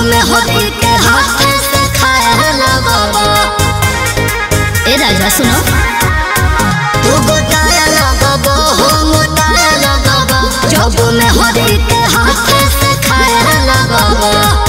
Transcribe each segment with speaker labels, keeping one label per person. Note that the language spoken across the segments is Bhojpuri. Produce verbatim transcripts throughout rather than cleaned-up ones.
Speaker 1: में होली के हाथ से खाएला बाबा। ए राजा सुनो तू गोटाएला बाबा हो मोटाएला बाबा। जब में होली के हाथ से खाएला बाबा।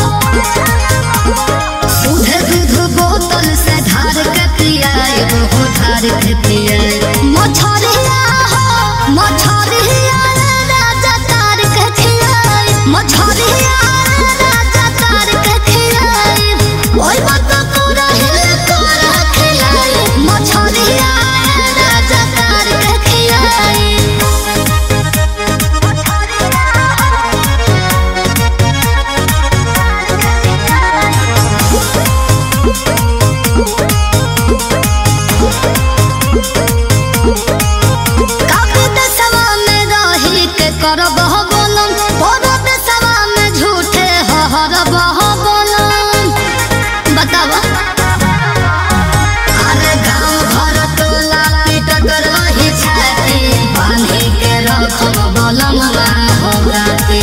Speaker 1: सुधे दूध बोतल से धार के पियाए वो धार के पियाए। मछरिया हो मछरिया राजा तार के खियाए। मछरिया राजा तार के खियाए। ओए मत पूरा हिल कर खियाए। मछरिया राजा तार के खियाए। करब हो बोलम परब सवा में झूठे हरब हो बोलम। बतावा अरे गाँव घर टोला पिटत रही छाती। बांधी के रखब बोलम हो राती।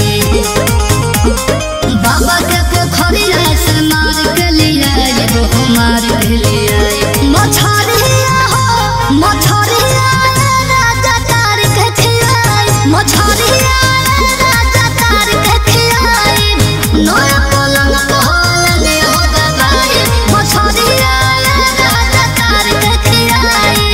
Speaker 1: बाबा के पोखरिया से मार के लिए वो मार के लिए। मछरिया हो मछरिया राजा तार के खियाए। मछरिया राजा तार के खियाए। नया पलंग पहलने हो दबाए। मछरिया राजा तार के खियाए।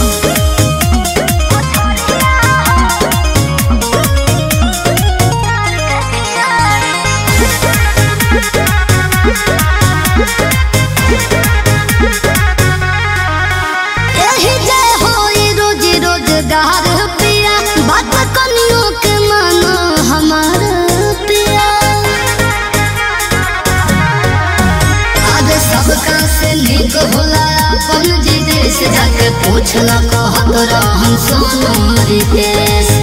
Speaker 1: एही जे होई रोज रोजगार पिया। बात कनियो के मानो हमार पिया। आज सबका से नीक होला अपन जी देश। जाके पूछला कहत रहन सोनू रितेश।